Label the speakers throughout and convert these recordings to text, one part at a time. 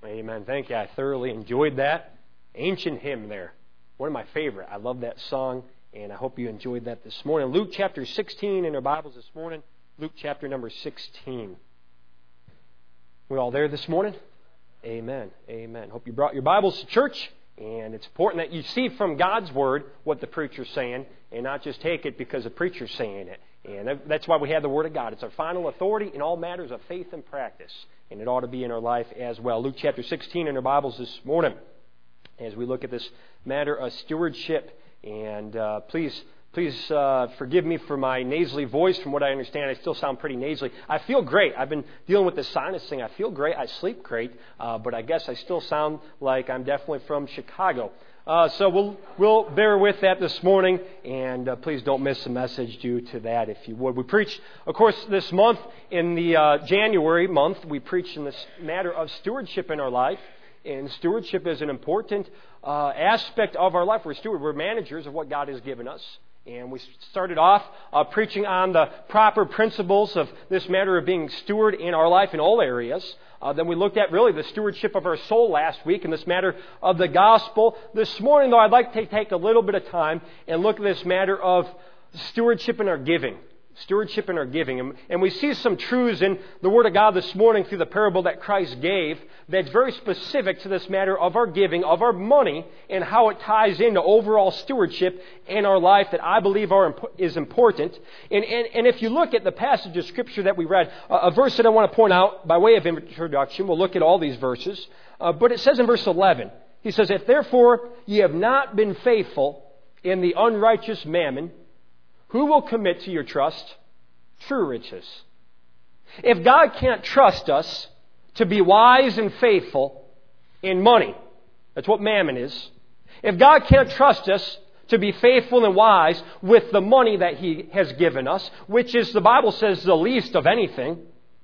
Speaker 1: Amen. Thank you. I thoroughly enjoyed that. Ancient hymn there. One of my favorite. I love that song, and I hope you enjoyed that this morning. Luke chapter 16 in our Bibles this morning. Luke chapter number 16. We all there this morning? Amen. Amen. Hope you brought your Bibles to church. And it's important that you see from God's Word what the preacher's saying and not just take it because the preacher's saying it. And that's why we have the Word of God. It's our final authority in all matters of faith and practice. And it ought to be in our life as well. Luke chapter 16 in our Bibles this morning as we look at this matter of stewardship. And please forgive me for my nasally voice. From what I understand, I still sound pretty nasally. I feel great. I've been dealing with this sinus thing. I feel great. I sleep great. But I guess I still sound like I'm definitely from Chicago. So we'll bear with that this morning, and please don't miss the message due to that, if you would. We preached, of course, this month, in the January month, we preached in this matter of stewardship in our life, and stewardship is an important aspect of our life. We're managers of what God has given us. And we started off preaching on the proper principles of this matter of being steward in our life in all areas. Then we looked at really the stewardship of our soul last week in this matter of the gospel. This morning, though, I'd like to take a little bit of time and look at this matter of stewardship in our giving. Stewardship in our giving. And we see some truths in the Word of God this morning through the parable that Christ gave that's very specific to this matter of our giving, of our money, and how it ties into overall stewardship in our life that I believe is important. And if you look at the passage of Scripture that we read, a verse that I want to point out by way of introduction, we'll look at all these verses, but it says in verse 11, he says, "If therefore ye have not been faithful in the unrighteous mammon, who will commit to your trust true riches?" If God can't trust us to be wise and faithful in money, that's what mammon is. If God can't trust us to be faithful and wise with the money that He has given us, which is, the Bible says, the least of anything,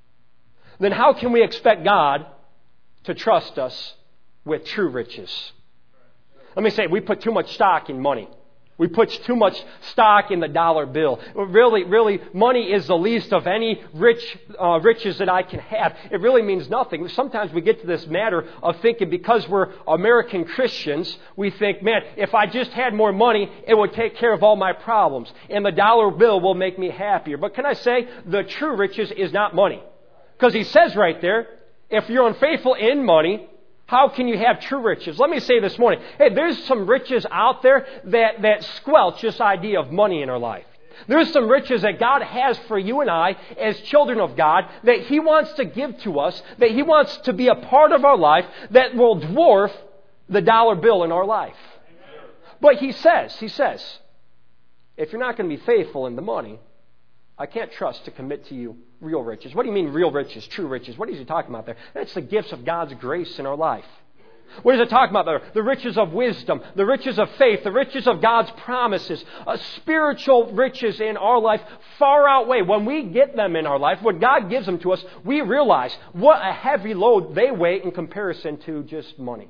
Speaker 1: then how can we expect God to trust us with true riches? Let me say, we put too much stock in money. We put too much stock in the dollar bill. Really, money is the least of any riches that I can have. It really means nothing. Sometimes we get to this matter of thinking because we're American Christians, we think, man, if I just had more money, it would take care of all my problems. And the dollar bill will make me happier. But can I say, the true riches is not money. Because He says right there, if you're unfaithful in money, how can you have true riches? Let me say this morning, hey, there's some riches out there that squelch this idea of money in our life. There's some riches that God has for you and I as children of God that He wants to give to us, that He wants to be a part of our life that will dwarf the dollar bill in our life. But He says, if you're not going to be faithful in the money, I can't trust to commit to you real riches. What do you mean real riches, true riches? What is He talking about there? That's the gifts of God's grace in our life. What is it talking about there? The riches of wisdom, the riches of faith, the riches of God's promises. Spiritual riches in our life far outweigh. When we get them in our life, when God gives them to us, we realize what a heavy load they weigh in comparison to just money.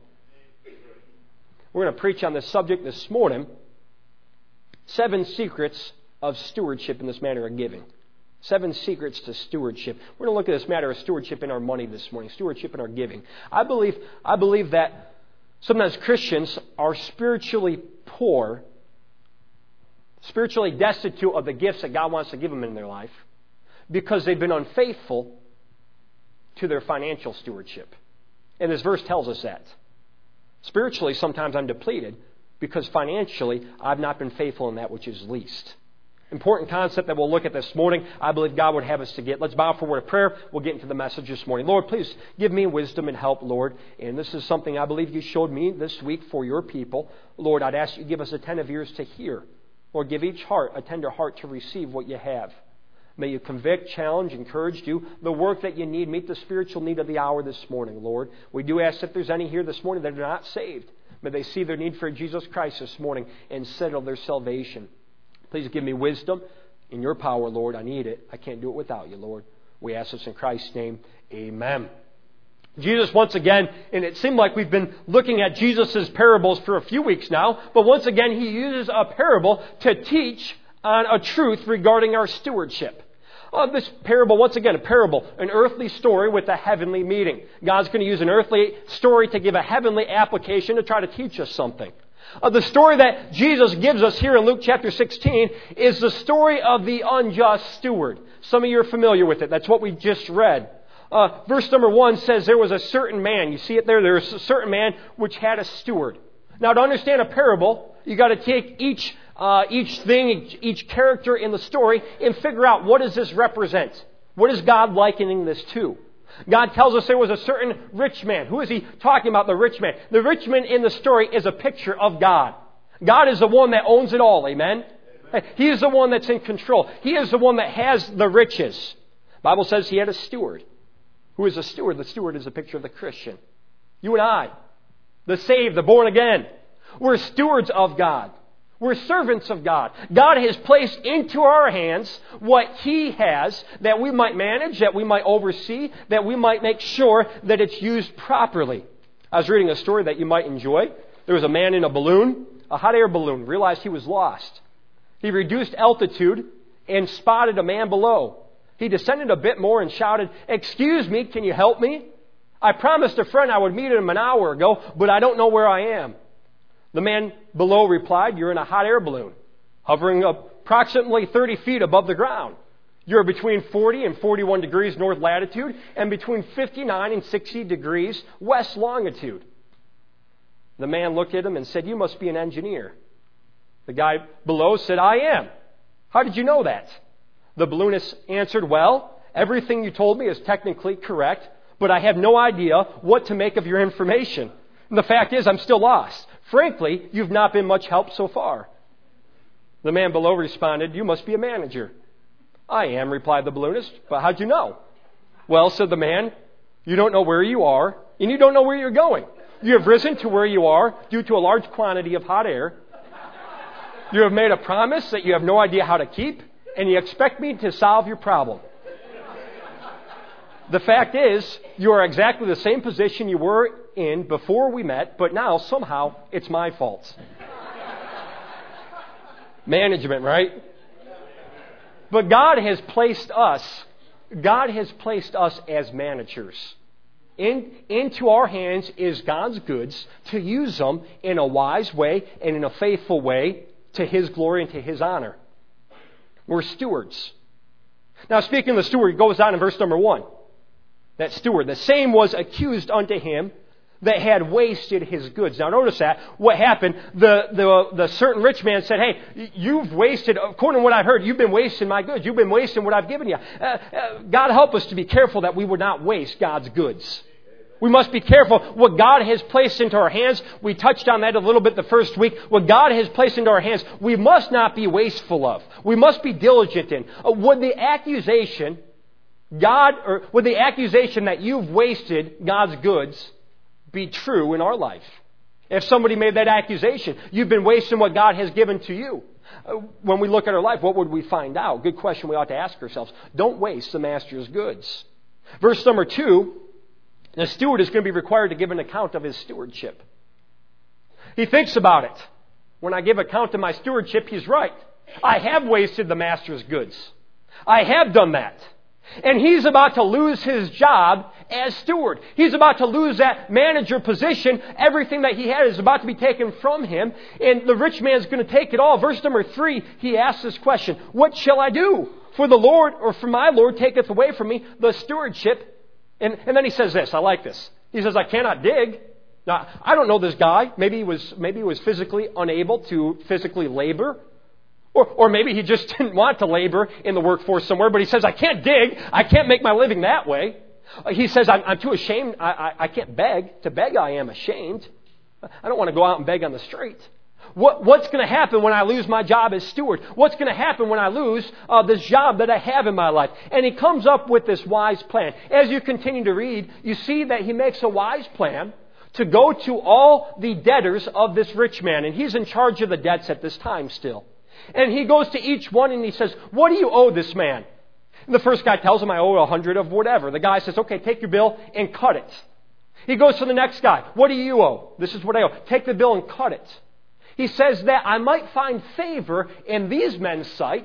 Speaker 1: We're going to preach on this subject this morning. 7 secrets of stewardship in this matter of giving. 7 secrets to stewardship. We're going to look at this matter of stewardship in our money this morning, stewardship in our giving. I believe that sometimes Christians are spiritually poor, spiritually destitute of the gifts that God wants to give them in their life because they've been unfaithful to their financial stewardship. And this verse tells us that. Spiritually, sometimes I'm depleted because financially I've not been faithful in that which is least. Important concept that we'll look at this morning. I believe God would have us to get. Let's bow for a word of prayer. We'll get into the message this morning. Lord, please give me wisdom and help, Lord. And this is something I believe You showed me this week for Your people. Lord, I'd ask You give us attentive ears to hear. Lord, give each heart a tender heart to receive what You have. May You convict, challenge, encourage, do the work that You need. Meet the spiritual need of the hour this morning, Lord. We do ask if there's any here this morning that are not saved. May they see their need for Jesus Christ this morning and settle their salvation. Please give me wisdom in Your power, Lord. I need it. I can't do it without You, Lord. We ask this in Christ's name. Amen. Jesus, once again, and it seemed like we've been looking at Jesus' parables for a few weeks now, but once again, He uses a parable to teach on a truth regarding our stewardship. This parable, once again, a parable, an earthly story with a heavenly meaning. God's going to use an earthly story to give a heavenly application to try to teach us something. The story that Jesus gives us here in Luke chapter 16 is the story of the unjust steward. Some of you are familiar with it. That's what we just read. Verse number 1 says there was a certain man. You see it there? There was a certain man which had a steward. Now, to understand a parable, you got to take each thing, each character in the story, and figure out what does this represent. What is God likening this to? God tells us there was a certain rich man. Who is he talking about, the rich man? The rich man in the story is a picture of God. God is the one that owns it all, amen? He is the one that's in control. He is the one that has the riches. The Bible says he had a steward. Who is a steward? The steward is a picture of the Christian. You and I, the saved, the born again. We're stewards of God. We're servants of God. God has placed into our hands what He has that we might manage, that we might oversee, that we might make sure that it's used properly. I was reading a story that you might enjoy. There was a man in a balloon, a hot air balloon, realized he was lost. He reduced altitude and spotted a man below. He descended a bit more and shouted, "Excuse me, can you help me? I promised a friend I would meet him an hour ago, but I don't know where I am." The man below replied, "You're in a hot air balloon, hovering approximately 30 feet above the ground. You're between 40 and 41 degrees north latitude and between 59 and 60 degrees west longitude." The man looked at him and said, "You must be an engineer." The guy below said, "I am." "How did you know that?" The balloonist answered, "Well, everything you told me is technically correct, but I have no idea what to make of your information. And the fact is, I'm still lost. Frankly, you've not been much help so far." The man below responded, "You must be a manager." "I am," replied the balloonist. "But how'd you know?" "Well," said the man, "you don't know where you are, and you don't know where you're going. You have risen to where you are due to a large quantity of hot air. You have made a promise that you have no idea how to keep, and you expect me to solve your problem. The fact is, you are exactly the same position you were in before we met, but now somehow it's my fault." Management, right? But God has placed us as managers. Into our hands is God's goods to use them in a wise way and in a faithful way to His glory and to His honor. We're stewards. Now, speaking of the steward, it goes on in verse number 1. That steward, the same was accused unto him that had wasted his goods. Now notice that. What happened? The certain rich man said, "Hey, you've wasted, according to what I've heard, you've been wasting my goods. You've been wasting what I've given you." God help us to be careful that we would not waste God's goods. We must be careful what God has placed into our hands. We touched on that a little bit the first week. What God has placed into our hands, we must not be wasteful of. We must be diligent in. Would the accusation that you've wasted God's goods be true in our life? If somebody made that accusation, you've been wasting what God has given to you. When we look at our life, what would we find out? Good question we ought to ask ourselves. Don't waste the master's goods. Verse number 2, the steward is going to be required to give an account of his stewardship. He thinks about it. When I give account of my stewardship, he's right. I have wasted the master's goods. I have done that. And he's about to lose his job as steward. He's about to lose that manager position. Everything that he had is about to be taken from him. And the rich man is going to take it all. Verse number 3, he asks this question, "What shall I do? For the Lord, or for my Lord, taketh away from me the stewardship." And then he says this, I like this. He says, "I cannot dig." Now, I don't know this guy. Maybe he was physically unable to physically labor. Or maybe he just didn't want to labor in the workforce somewhere, but he says, "I can't dig. I can't make my living that way." He says, I'm too ashamed. I can't beg. To beg, I am ashamed. I don't want to go out and beg on the street. What's going to happen when I lose my job as steward? What's going to happen when I lose this job that I have in my life? And he comes up with this wise plan. As you continue to read, you see that he makes a wise plan to go to all the debtors of this rich man. And he's in charge of the debts at this time still. And he goes to each one and he says, "What do you owe this man?" And the first guy tells him, "I owe 100 of whatever." The guy says, "Okay, take your bill and cut it." He goes to the next guy. "What do you owe?" "This is what I owe." "Take the bill and cut it." He says that I might find favor in these men's sight,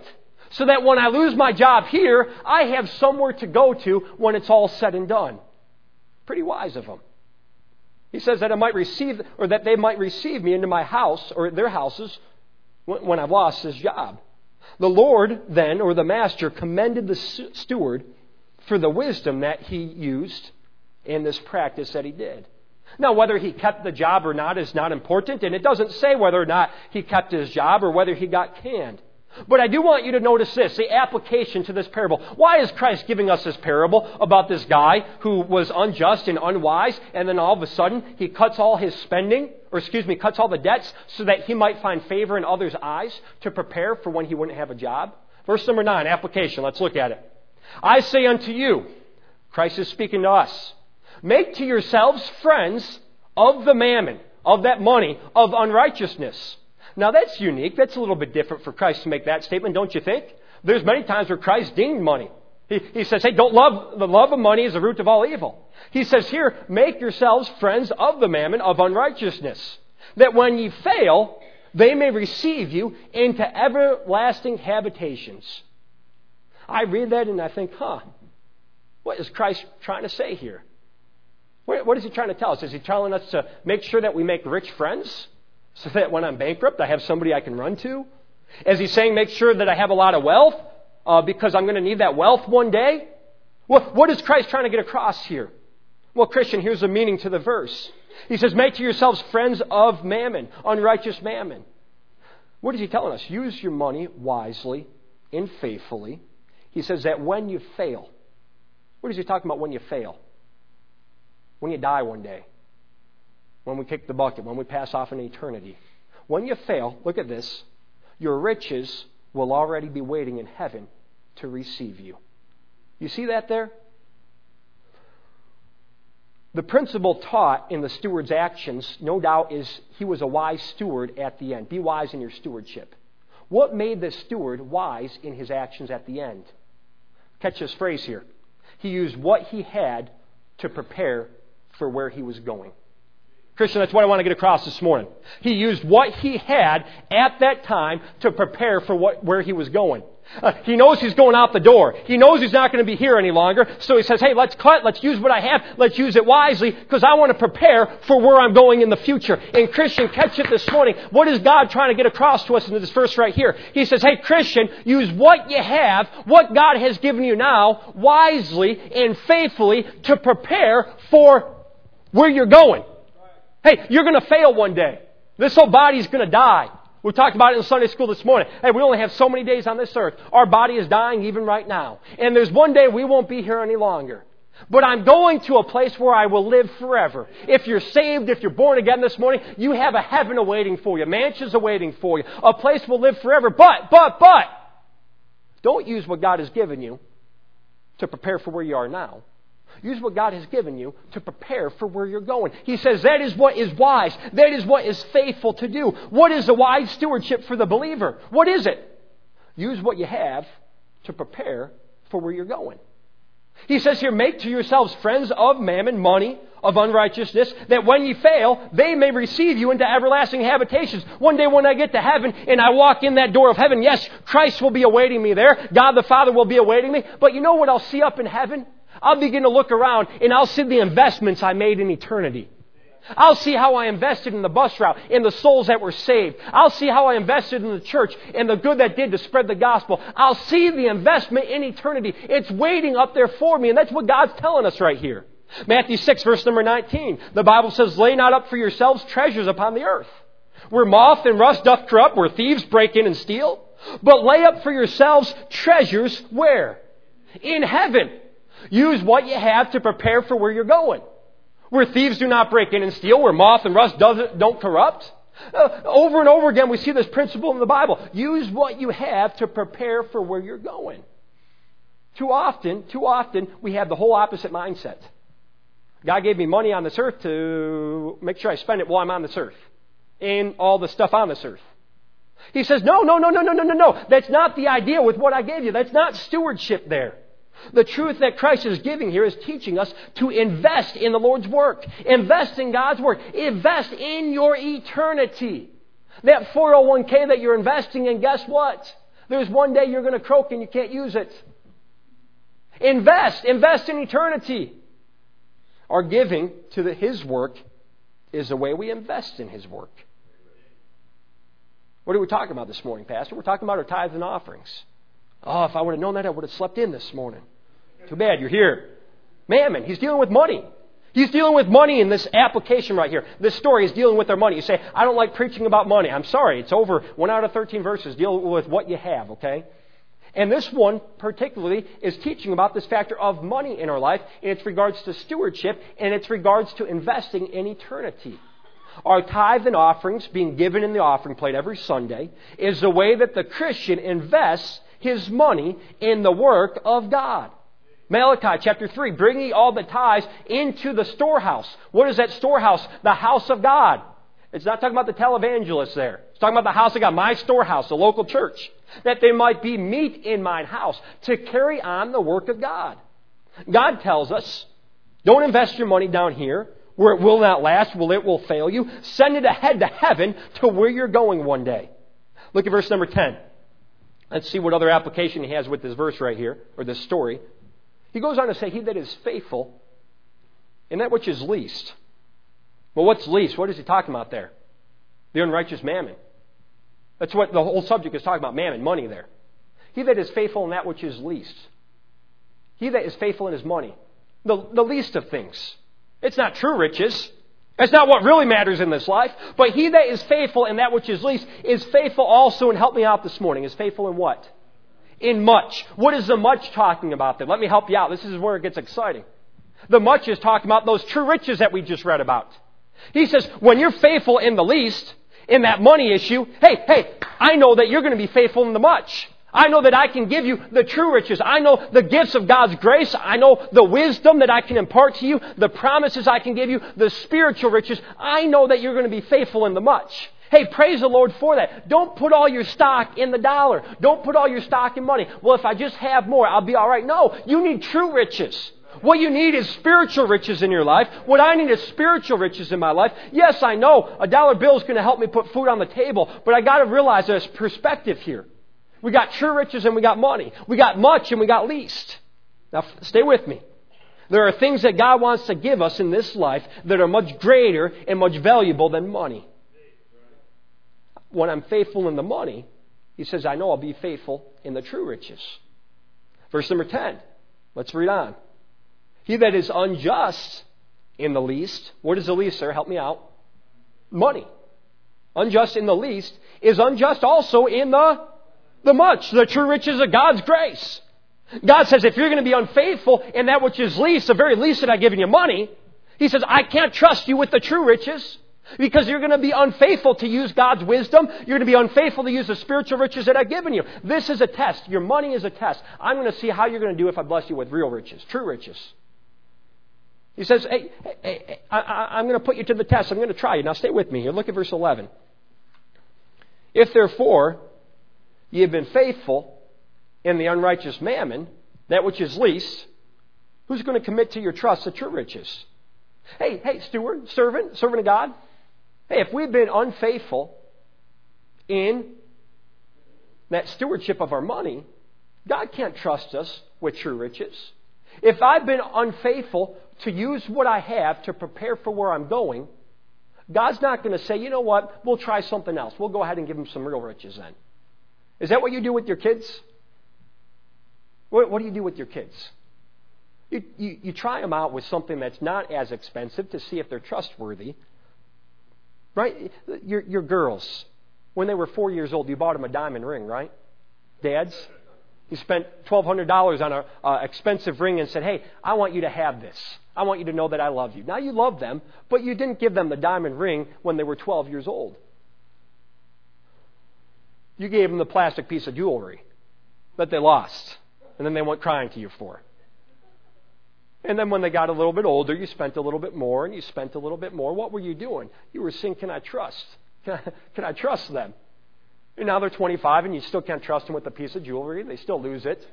Speaker 1: so that when I lose my job here, I have somewhere to go to when it's all said and done. Pretty wise of him. He says that that they might receive me into my house or their houses when I've lost this job. The Lord then, or the master, commended the steward for the wisdom that he used in this practice that he did. Now, whether he kept the job or not is not important, and it doesn't say whether or not he kept his job or whether he got canned. But I do want you to notice this, the application to this parable. Why is Christ giving us this parable about this guy who was unjust and unwise, and then all of a sudden he cuts all his spending, cuts all the debts so that he might find favor in others' eyes to prepare for when he wouldn't have a job? Verse number 9, application. Let's look at it. I say unto you, Christ is speaking to us, make to yourselves friends of the mammon, of that money, of unrighteousness. Now that's unique. That's a little bit different for Christ to make that statement, don't you think? There's many times where Christ dinged money. He says, hey, the love of money is the root of all evil. He says here, make yourselves friends of the mammon, of unrighteousness, that when ye fail, they may receive you into everlasting habitations. I read that and I think, what is Christ trying to say here? What is he trying to tell us? Is he telling us to make sure that we make rich friends so that when I'm bankrupt, I have somebody I can run to? Is he saying make sure that I have a lot of wealth because I'm going to need that wealth one day? What is Christ trying to get across here? Well, Christian, here's the meaning to the verse. He says, make to yourselves friends of mammon, unrighteous mammon. What is he telling us? Use your money wisely and faithfully. He says that when you fail, what is he talking about when you fail? When you die one day. When we kick the bucket. When we pass off in eternity. When you fail, look at this, your riches will already be waiting in heaven to receive you. You see that there? The principle taught in the steward's actions, no doubt, is he was a wise steward at the end. Be wise in your stewardship. What made the steward wise in his actions at the end? Catch this phrase here. He used what he had to prepare for where he was going. Christian, that's what I want to get across this morning. He used what he had at that time to prepare for where he was going. He knows he's going out the door. He knows he's not going to be here any longer. So he says, hey, let's use what I have. Let's use it wisely because I want to prepare for where I'm going in the future. And Christian, catch it this morning. What is God trying to get across to us in this verse right here? He says, hey, Christian, use what you have, what God has given you now, wisely and faithfully to prepare for where you're going. Hey, you're going to fail one day. This whole body's going to die. We talked about it in Sunday school this morning. Hey, we only have so many days on this earth. Our body is dying even right now. And there's one day we won't be here any longer. But I'm going to a place where I will live forever. If you're saved, if you're born again this morning, you have a heaven awaiting for you. Mansions awaiting for you. A place will live forever. But, don't use what God has given you to prepare for where you are now. Use what God has given you to prepare for where you're going. He says that is what is wise. That is what is faithful to do. What is a wise stewardship for the believer? What is it? Use what you have to prepare for where you're going. He says here, make to yourselves friends of mammon, money, of unrighteousness, that when you fail, they may receive you into everlasting habitations. One day when I get to heaven and I walk in that door of heaven, yes, Christ will be awaiting me there. God the Father will be awaiting me. But you know what I'll see up in heaven? I'll begin to look around and I'll see the investments I made in eternity. I'll see how I invested in the bus route, in the souls that were saved. I'll see how I invested in the church and the good that did to spread the gospel. I'll see the investment in eternity. It's waiting up there for me, and that's what God's telling us right here. Matthew 6, verse number 19. The Bible says, lay not up for yourselves treasures upon the earth, where moth and rust doth corrupt, where thieves break in and steal. But lay up for yourselves treasures where? In heaven. Use what you have to prepare for where you're going. Where thieves do not break in and steal, where moth and rust don't corrupt. Over and over again we see this principle in the Bible. Use what you have to prepare for where you're going. Too often we have the whole opposite mindset. God gave me money on this earth to make sure I spend it while I'm on this earth. And all the stuff on this earth. He says, no. That's not the idea with what I gave you. That's not stewardship there. The truth that Christ is giving here is teaching us to invest in the Lord's work. Invest in God's work. Invest in your eternity. That 401k that you're investing in, guess what? There's one day you're going to croak and you can't use it. Invest in eternity. Our giving to His work is the way we invest in His work. What are we talking about this morning, Pastor? We're talking about our tithes and offerings. Oh, if I would have known that, I would have slept in this morning. Too bad you're here. Mammon, he's dealing with money. He's dealing with money in this application right here. This story is dealing with their money. You say, I don't like preaching about money. I'm sorry, it's over. 1 out of 13 verses deal with what you have, okay? And this one particularly is teaching about this factor of money in our life, and it's regards to stewardship, and it's regards to investing in eternity. Our tithe and offerings being given in the offering plate every Sunday is the way that the Christian invests his money in the work of God. Malachi chapter 3, bring ye all the tithes into the storehouse. What is that storehouse? The house of God. It's not talking about the televangelist there. It's talking about the house of God, my storehouse, the local church. That there might be meat in mine house to carry on the work of God. God tells us, don't invest your money down here where it will not last, it will fail you. Send it ahead to heaven to where you're going one day. Look at verse number 10. Let's see what other application he has with this verse right here, or this story. He goes on to say, he that is faithful in that which is least. Well, what's least? What is he talking about there? The unrighteous mammon. That's what the whole subject is talking about, mammon, money there. He that is faithful in that which is least. He that is faithful in his money. The least of things. It's not true riches. That's not what really matters in this life. But he that is faithful in that which is least is faithful also, and help me out this morning, is faithful in what? In much. What is the much talking about there? Let me help you out. This is where it gets exciting. The much is talking about those true riches that we just read about. He says, when you're faithful in the least, in that money issue, hey, I know that you're going to be faithful in the much. I know that I can give you the true riches. I know the gifts of God's grace. I know the wisdom that I can impart to you, the promises I can give you, the spiritual riches. I know that you're going to be faithful in the much. Hey, praise the Lord for that. Don't put all your stock in the dollar. Don't put all your stock in money. Well, if I just have more, I'll be all right. No, you need true riches. What you need is spiritual riches in your life. What I need is spiritual riches in my life. Yes, I know a dollar bill is going to help me put food on the table, but I got to realize there's perspective here. We got true riches and we got money. We got much and we got least. Now, stay with me. There are things that God wants to give us in this life that are much greater and much valuable than money. When I'm faithful in the money, he says, I know I'll be faithful in the true riches. Verse number 10. Let's read on. He that is unjust in the least. What is the least, sir? Help me out. Money. Unjust in the least is unjust also in the much. The true riches of God's grace. God says, if you're going to be unfaithful in that which is least, the very least that I've given you money, He says, I can't trust you with the true riches. Because you're going to be unfaithful to use God's wisdom. You're going to be unfaithful to use the spiritual riches that I've given you. This is a test. Your money is a test. I'm going to see how you're going to do if I bless you with real riches, true riches. He says, hey, I'm going to put you to the test. I'm going to try you. Now stay with me here. Look at verse 11. If therefore ye have been faithful in the unrighteous mammon, that which is least, who's going to commit to your trust the true riches? Hey, steward, servant of God. Hey, if we've been unfaithful in that stewardship of our money, God can't trust us with true riches. If I've been unfaithful to use what I have to prepare for where I'm going, God's not going to say, you know what, we'll try something else. We'll go ahead and give them some real riches then. Is that what you do with your kids? What do you do with your kids? You try them out with something that's not as expensive to see if they're trustworthy. Right? Your girls, when they were 4 years old, you bought them a diamond ring, right? Dads, you spent $1,200 on an expensive ring and said, hey, I want you to have this. I want you to know that I love you. Now you love them, but you didn't give them the diamond ring when they were 12 years old. You gave them the plastic piece of jewelry that they lost, and then they went crying to you for. And then when they got a little bit older, you spent a little bit more, and you spent a little bit more. What were you doing? You were saying, can I trust? Can I trust them? And now they're 25, and you still can't trust them with a piece of jewelry. They still lose it.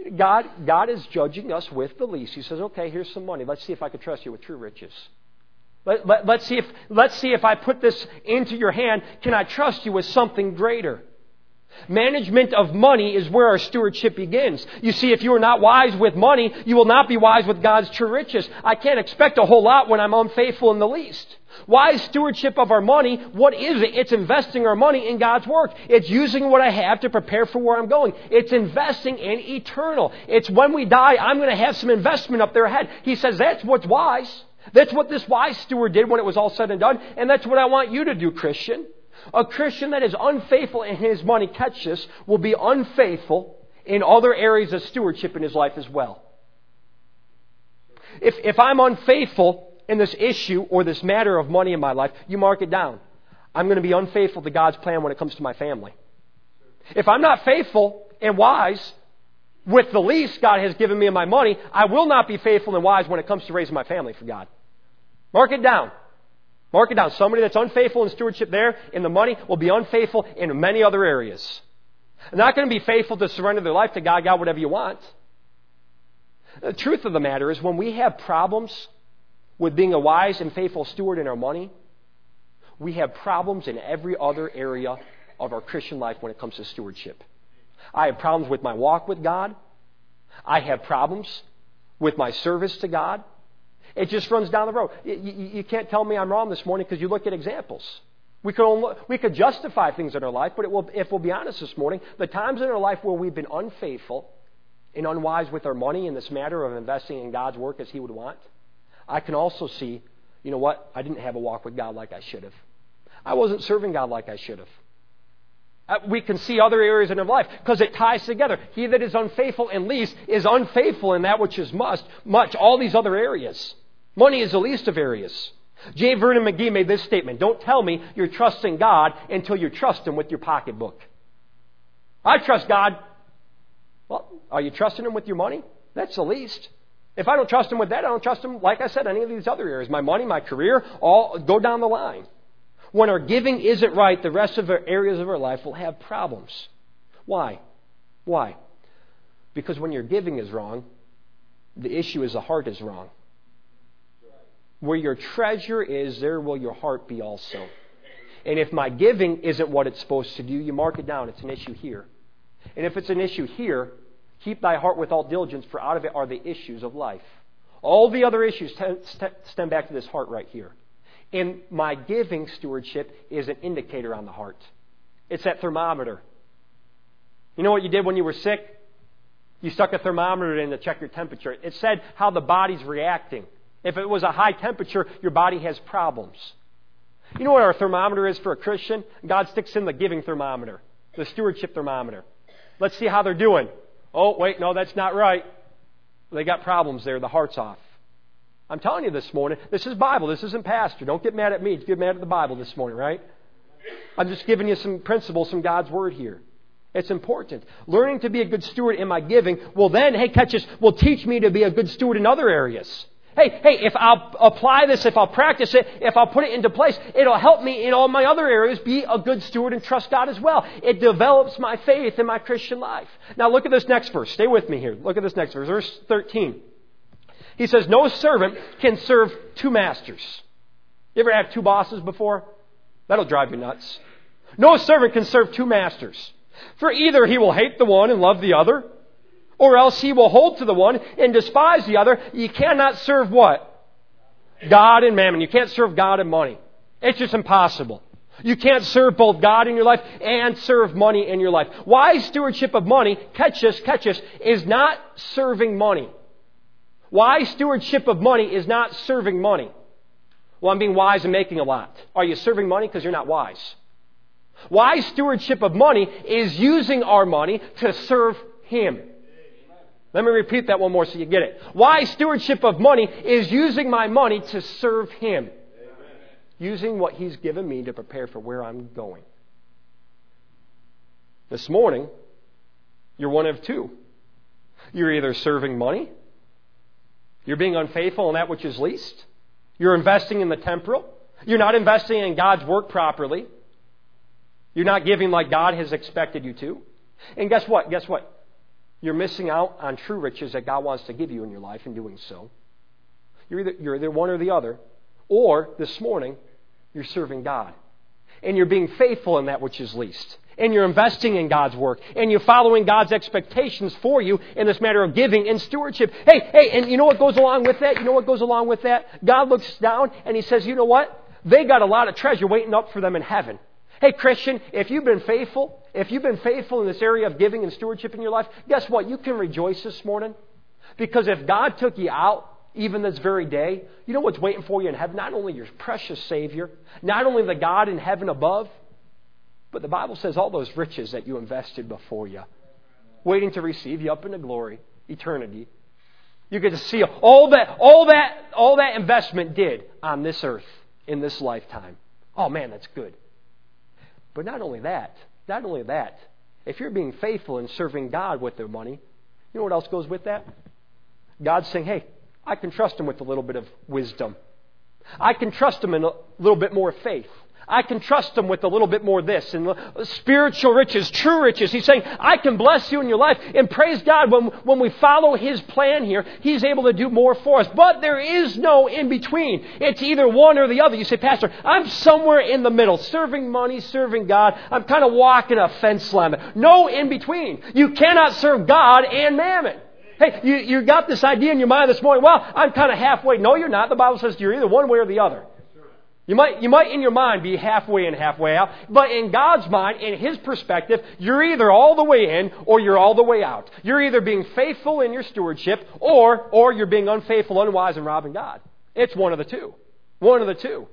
Speaker 1: God is judging us with the least. He says, okay, here's some money. Let's see if I can trust you with true riches. Let's see if I put this into your hand, can I trust you with something greater? Management of money is where our stewardship begins. You see, if you are not wise with money, you will not be wise with God's true riches. I can't expect a whole lot when I'm unfaithful in the least. Wise stewardship of our money, what is it? It's investing our money in God's work. It's using what I have to prepare for where I'm going. It's investing in eternal. It's when we die, I'm going to have some investment up there ahead. He says that's what's wise. That's what this wise steward did when it was all said and done. And that's what I want you to do, Christian. A Christian that is unfaithful in his money, catch this, will be unfaithful in other areas of stewardship in his life as well. If I'm unfaithful in this issue or this matter of money in my life, you mark it down. I'm going to be unfaithful to God's plan when it comes to my family. If I'm not faithful and wise with the least God has given me in my money, I will not be faithful and wise when it comes to raising my family for God. Mark it down. Mark it down. Somebody that's unfaithful in stewardship there in the money will be unfaithful in many other areas. They're not going to be faithful to surrender their life to God, God, whatever you want. The truth of the matter is when we have problems with being a wise and faithful steward in our money, we have problems in every other area of our Christian life when it comes to stewardship. I have problems with my walk with God. I have problems with my service to God. It just runs down the road. You can't tell me I'm wrong this morning because you look at examples. We could justify things in our life, but if we'll be honest this morning, the times in our life where we've been unfaithful and unwise with our money in this matter of investing in God's work as He would want, I can also see, you know what, I didn't have a walk with God like I should have. I wasn't serving God like I should have. We can see other areas in our life because it ties together. He that is unfaithful in least is unfaithful in that which is much, all these other areas. Money is the least of areas. J. Vernon McGee made this statement: don't tell me you're trusting God until you trust Him with your pocketbook. I trust God. Well, are you trusting Him with your money? That's the least. If I don't trust Him with that, I don't trust Him, like I said, any of these other areas. My money, my career, all go down the line. When our giving isn't right, the rest of our areas of our life will have problems. Why? Why? Because when your giving is wrong, the issue is the heart is wrong. Where your treasure is, there will your heart be also. And if my giving isn't what it's supposed to do, you mark it down. It's an issue here. And if it's an issue here, keep thy heart with all diligence, for out of it are the issues of life. All the other issues stem back to this heart right here. And my giving stewardship is an indicator on the heart. It's that thermometer. You know what you did when you were sick? You stuck a thermometer in to check your temperature. It said how the body's reacting. If it was a high temperature, your body has problems. You know what our thermometer is for a Christian? God sticks in the giving thermometer, the stewardship thermometer. Let's see how they're doing. Oh, wait, no, that's not right. They got problems there. The heart's off. I'm telling you this morning, this is Bible. This isn't pastor. Don't get mad at me. Get mad at the Bible this morning, right? I'm just giving you some principles from God's Word here. It's important. Learning to be a good steward in my giving will then, hey, catch this, will teach me to be a good steward in other areas. Hey, if I'll apply this, if I'll practice it, if I'll put it into place, it'll help me in all my other areas be a good steward and trust God as well. It develops my faith in my Christian life. Now look at this next verse. Stay with me here. Look at this next verse. Verse 13. He says, no servant can serve two masters. You ever had two bosses before? That'll drive you nuts. No servant can serve two masters. For either he will hate the one and love the other, or else he will hold to the one and despise the other. You cannot serve what? God and mammon. You can't serve God and money. It's just impossible. You can't serve both God in your life and serve money in your life. Wise stewardship of money, catch this, is not serving money. Wise stewardship of money is not serving money. Well, I'm being wise and making a lot. Are you serving money because you're not wise? Wise stewardship of money is using our money to serve Him. Let me repeat that one more so you get it. Wise stewardship of money is using my money to serve Him. Amen. Using what He's given me to prepare for where I'm going. This morning, you're one of two. You're either serving money, you're being unfaithful in that which is least, you're investing in the temporal, you're not investing in God's work properly, you're not giving like God has expected you to. And guess what? You're missing out on true riches that God wants to give you in your life in doing so. You're either one or the other. Or, this morning, you're serving God. And you're being faithful in that which is least. And you're investing in God's work. And you're following God's expectations for you in this matter of giving and stewardship. Hey, and you know what goes along with that? You know what goes along with that? God looks down and He says, you know what? They got a lot of treasure waiting up for them in heaven. Hey, Christian, if you've been faithful in this area of giving and stewardship in your life, guess what? You can rejoice this morning. Because if God took you out, even this very day, you know what's waiting for you in heaven? Not only your precious Savior, not only the God in heaven above, but the Bible says all those riches that you invested before you, waiting to receive you up into glory, eternity. You get to see all that investment did on this earth in this lifetime. Oh man, that's good. But not only that, if you're being faithful in serving God with their money, you know what else goes with that? God's saying, hey, I can trust Him with a little bit of wisdom. I can trust Him in a little bit more faith. I can trust Him with a little bit more this and spiritual riches, true riches. He's saying, I can bless you in your life. And praise God, when we follow His plan here, He's able to do more for us. But there is no in between. It's either one or the other. You say, Pastor, I'm somewhere in the middle, serving money, serving God. I'm kind of walking a fence line. No in between. You cannot serve God and mammon. Hey, you got this idea in your mind this morning, well, I'm kind of halfway. No, you're not. The Bible says you're either one way or the other. You might in your mind be halfway in, halfway out. But in God's mind, in His perspective, you're either all the way in or you're all the way out. You're either being faithful in your stewardship or you're being unfaithful, unwise, and robbing God. It's one of the two. One of the two.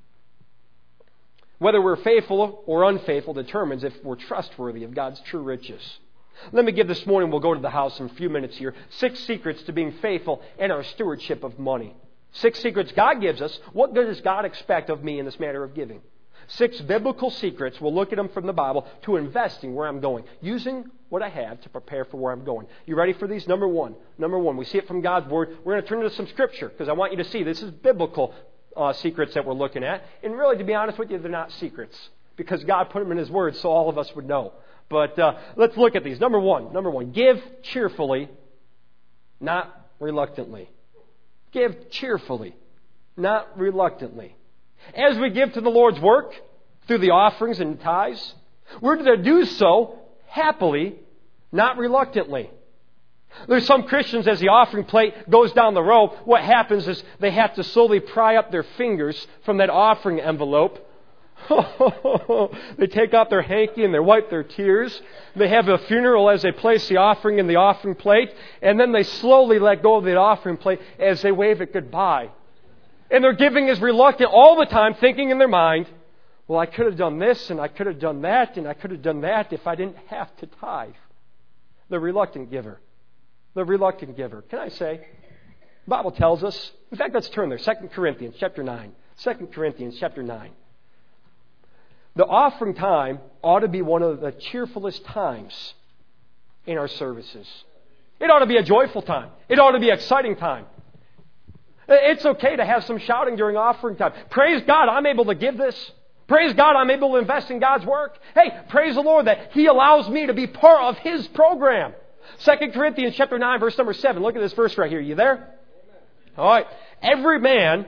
Speaker 1: Whether we're faithful or unfaithful determines if we're trustworthy of God's true riches. Let me give this morning, we'll go to the house in a few minutes here, 6 secrets to being faithful in our stewardship of money. 6 secrets God gives us. What does God expect of me in this matter of giving? 6 biblical secrets, we'll look at them from the Bible, to investing where I'm going. Using what I have to prepare for where I'm going. You ready for these? Number one, we see it from God's Word. We're going to turn to some Scripture because I want you to see this is biblical secrets that we're looking at. And really, to be honest with you, they're not secrets because God put them in His Word so all of us would know. But let's look at these. Number one, give cheerfully, not reluctantly. Give cheerfully, not reluctantly. As we give to the Lord's work through the offerings and tithes, we're to do so happily, not reluctantly. There's some Christians, as the offering plate goes down the row, what happens is they have to slowly pry up their fingers from that offering envelope. They take out their hanky and they wipe their tears. They have a funeral as they place the offering in the offering plate. And then they slowly let go of the offering plate as they wave it goodbye. And their giving is reluctant all the time, thinking in their mind, well, I could have done this and I could have done that and I could have done that if I didn't have to tithe. The reluctant giver. The reluctant giver. Can I say? The Bible tells us. In fact, let's turn there. 2 Corinthians chapter 9. 2 Corinthians chapter 9. The offering time ought to be one of the cheerfulest times in our services. It ought to be a joyful time. It ought to be an exciting time. It's okay to have some shouting during offering time. Praise God, I'm able to give this. Praise God, I'm able to invest in God's work. Hey, praise the Lord that He allows me to be part of His program. 2 Corinthians chapter 9, verse number 7. Look at this verse right here. You there? All right. Every man,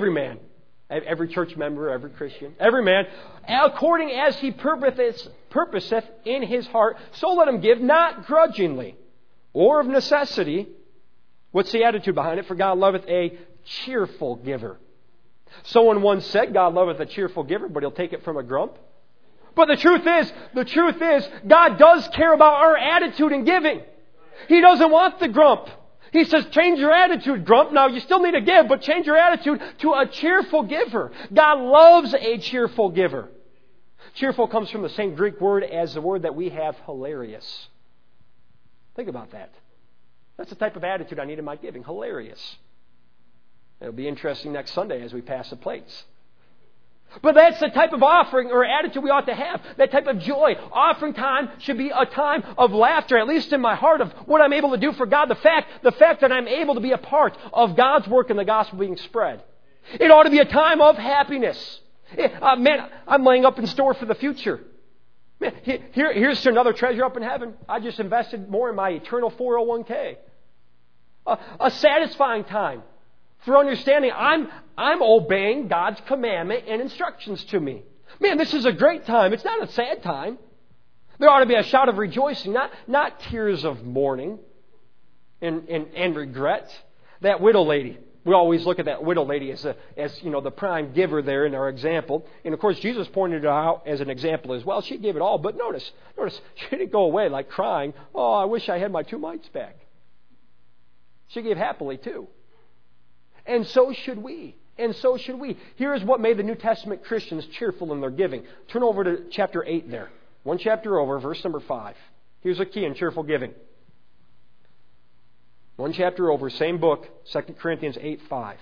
Speaker 1: every church member, every Christian, every man, according as he purposeth in his heart, so let him give, not grudgingly, or of necessity. What's the attitude behind it? For God loveth a cheerful giver. Someone once said, God loveth a cheerful giver, but He'll take it from a grump. But the truth is, God does care about our attitude in giving. He doesn't want the grump. He says, change your attitude, grump. Now, you still need to give, but change your attitude to a cheerful giver. God loves a cheerful giver. Cheerful comes from the same Greek word as the word that we have, hilarious. Think about that. That's the type of attitude I need in my giving, hilarious. It'll be interesting next Sunday as we pass the plates. But that's the type of offering or attitude we ought to have. That type of joy. Offering time should be a time of laughter, at least in my heart, of what I'm able to do for God. The fact that I'm able to be a part of God's work and the gospel being spread. It ought to be a time of happiness. Man, I'm laying up in store for the future. Man, here's another treasure up in heaven. I just invested more in my eternal 401k. A satisfying time. For understanding I'm obeying God's commandment and instructions to me. Man, this is a great time. It's not a sad time. There ought to be a shout of rejoicing, not tears of mourning and regret. That widow lady. We always look at that widow lady as the prime giver there in our example. And of course, Jesus pointed her out as an example as well. She gave it all, but notice, she didn't go away like crying, "Oh, I wish I had my 2 mites back." She gave happily too. And so should we. And so should we. Here's what made the New Testament Christians cheerful in their giving. Turn over to chapter 8 there. One chapter over, verse number 5. Here's a key in cheerful giving. One chapter over, same book, 2 Corinthians 8:5.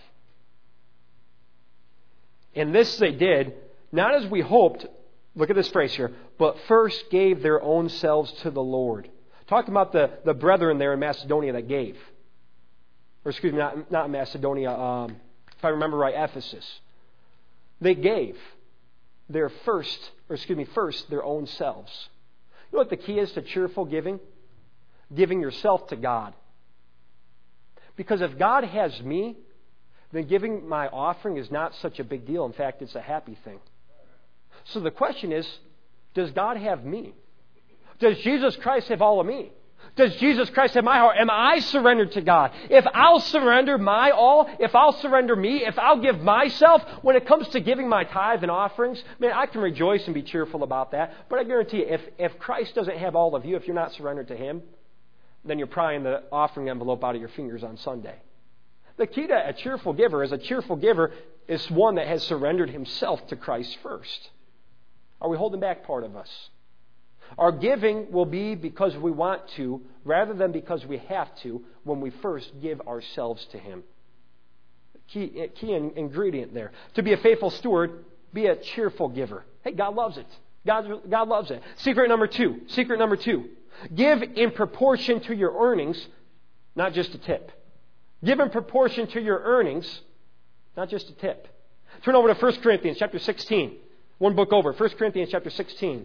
Speaker 1: And this they did, not as we hoped, look at this phrase here, but first gave their own selves to the Lord. Talking about the brethren there in Macedonia that gave. Or excuse me, not Macedonia, if I remember right, Ephesus. They gave first their own selves. You know what the key is to cheerful giving? Giving yourself to God. Because if God has me, then giving my offering is not such a big deal. In fact, it's a happy thing. So the question is, does God have me? Does Jesus Christ have all of me? Does Jesus Christ have my heart? Am I surrendered to God? If I'll surrender my all, if I'll surrender me, if I'll give myself, when it comes to giving my tithe and offerings, man, I can rejoice and be cheerful about that. But I guarantee you, if Christ doesn't have all of you, if you're not surrendered to Him, then you're prying the offering envelope out of your fingers on Sunday. The key to a cheerful giver is one that has surrendered himself to Christ first. Are we holding back part of us? Our giving will be because we want to, rather than because we have to, when we first give ourselves to Him. Key ingredient there. To be a faithful steward, be a cheerful giver. Hey, God loves it. God loves it. Secret number two. Give in proportion to your earnings, not just a tip. Give in proportion to your earnings, not just a tip. Turn over to 1 Corinthians chapter 16. One book over, 1 Corinthians chapter 16.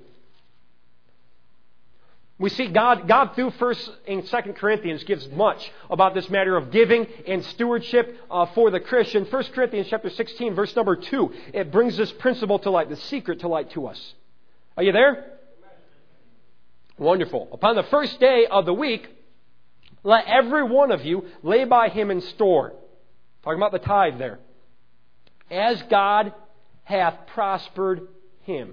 Speaker 1: We see God through 1st and 2nd Corinthians gives much about this matter of giving and stewardship for the Christian. 1 Corinthians chapter 16, verse number 2, it brings this principle to light, the secret to light to us. Are you there? Wonderful. Upon the first day of the week, let every one of you lay by him in store. Talking about the tithe there. As God hath prospered him.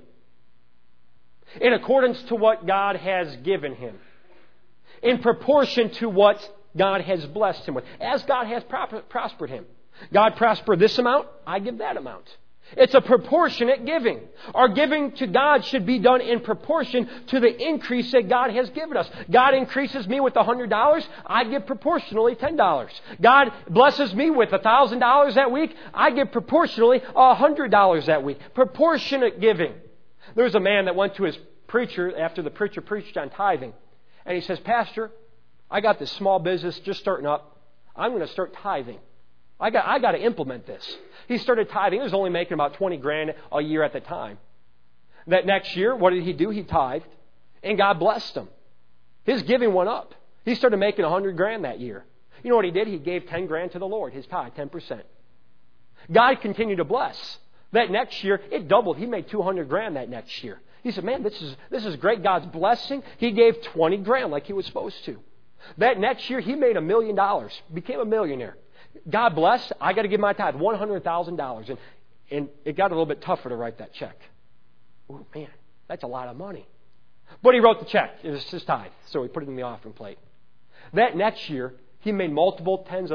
Speaker 1: In accordance to what God has given him. In proportion to what God has blessed him with. As God has prospered him. God prospered this amount, I give that amount. It's a proportionate giving. Our giving to God should be done in proportion to the increase that God has given us. God increases me with $100, I give proportionally $10. God blesses me with $1,000 that week, I give proportionally $100 that week. Proportionate giving. There was a man that went to his preacher after the preacher preached on tithing. And he says, "Pastor, I got this small business just starting up. I'm going to start tithing. I got to implement this." He started tithing. He was only making about $20,000 a year at the time. That next year, what did he do? He tithed. And God blessed him. His giving went up. He started making $100,000 that year. You know what he did? He gave $10,000 to the Lord, his tithe, 10%. God continued to bless. That next year, it doubled. He made $200,000 that next year. He said, "Man, this is great. God's blessing." He gave $20,000 like he was supposed to. That next year, he made $1 million. Became a millionaire. God bless. I got to give my tithe, $100,000. And it got a little bit tougher to write that check. Oh, man, that's a lot of money. But he wrote the check. It was his tithe. So he put it in the offering plate. That next year, he made multiple tens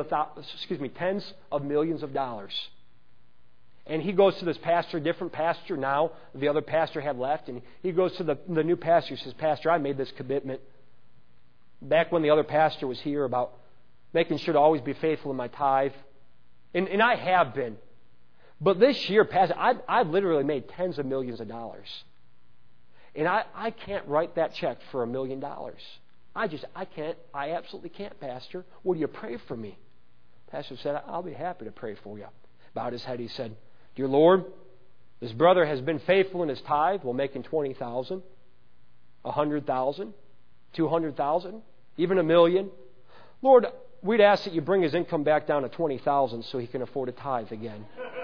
Speaker 1: of millions of dollars. And he goes to this pastor, different pastor now. The other pastor had left. And he goes to the new pastor. He says, "Pastor, I made this commitment back when the other pastor was here about making sure to always be faithful in my tithe." And I have been. But this year, Pastor, I've literally made tens of millions of dollars. And I can't write that check for $1 million. I can't. I absolutely can't, Pastor. Will you pray for me? Pastor said, "I'll be happy to pray for you." Bowed his head, he said, "Dear Lord, this brother has been faithful in his tithe, well, making $20,000, $100,000, $200,000, even $1 million. Lord, we'd ask that you bring his income back down to $20,000 so he can afford a tithe again.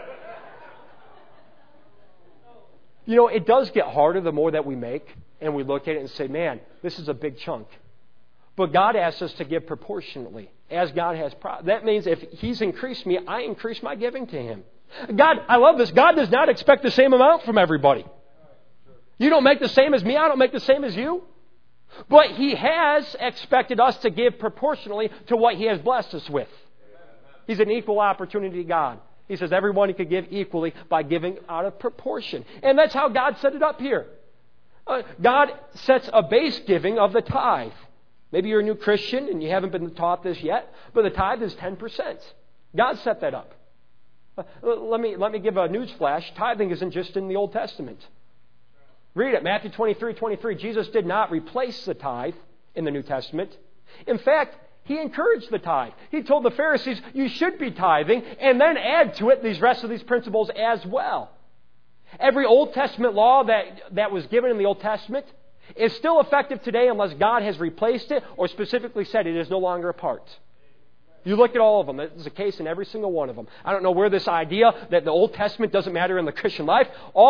Speaker 1: You know, it does get harder the more that we make, and we look at it and say, man, this is a big chunk. But God asks us to give proportionately, as God has. That means if He's increased me, I increase my giving to Him. God, I love this. God does not expect the same amount from everybody. You don't make the same as me. I don't make the same as you. But He has expected us to give proportionally to what He has blessed us with. He's an equal opportunity God. He says everyone could give equally by giving out of proportion. And that's how God set it up here. God sets a base giving of the tithe. Maybe you're a new Christian and you haven't been taught this yet, but the tithe is 10%. God set that up. Let me give a news flash. Tithing isn't just in the Old Testament. Read it, Matthew 23:23. Jesus did not replace the tithe in the New Testament. In fact, He encouraged the tithe. He told the Pharisees, you should be tithing, and then add to it these rest of these principles as well. Every Old Testament law that was given in the Old Testament is still effective today unless God has replaced it or specifically said it is no longer a part. You look at all of them. There's a case in every single one of them. I don't know where this idea that the Old Testament doesn't matter in the Christian life.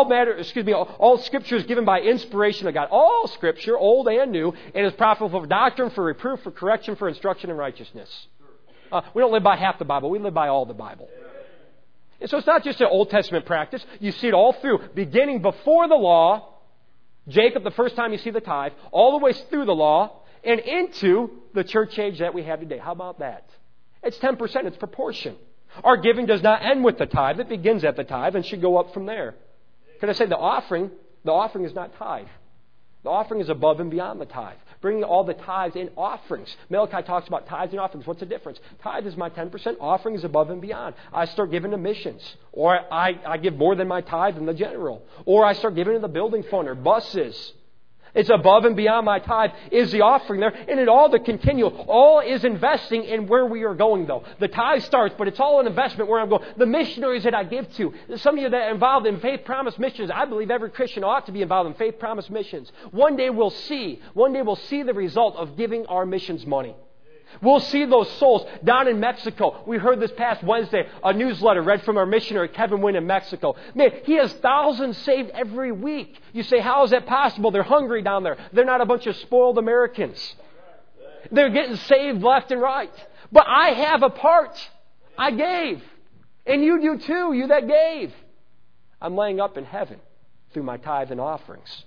Speaker 1: All Scripture is given by inspiration of God. All Scripture, old and new, and is profitable for doctrine, for reproof, for correction, for instruction in righteousness. We don't live by half the Bible. We live by all the Bible. And so it's not just an Old Testament practice. You see it all through, beginning before the law, Jacob, the first time you see the tithe, all the way through the law, and into the church age that we have today. How about that? It's 10%. It's proportion. Our giving does not end with the tithe. It begins at the tithe and should go up from there. Can I say the offering is not tithe. The offering is above and beyond the tithe. Bringing all the tithes in offerings. Malachi talks about tithes and offerings. What's the difference? Tithe is my 10%. Offering is above and beyond. I start giving to missions. Or I give more than my tithe in the general. Or I start giving to the building fund or buses. It's above and beyond my tithe is the offering there. And it all to continue. All is investing in where we are going, though. The tithe starts, but it's all an investment where I'm going. The missionaries that I give to. Some of you that are involved in Faith Promise missions. I believe every Christian ought to be involved in Faith Promise missions. One day we'll see the result of giving our missions money. We'll see those souls down in Mexico. We heard this past Wednesday a newsletter read from our missionary Kevin Wynn in Mexico. Man, he has thousands saved every week. You say, how is that possible? They're hungry down there. They're not a bunch of spoiled Americans. They're getting saved left and right. But I have a part. I gave. And you do too, you that gave. I'm laying up in heaven through my tithe and offerings.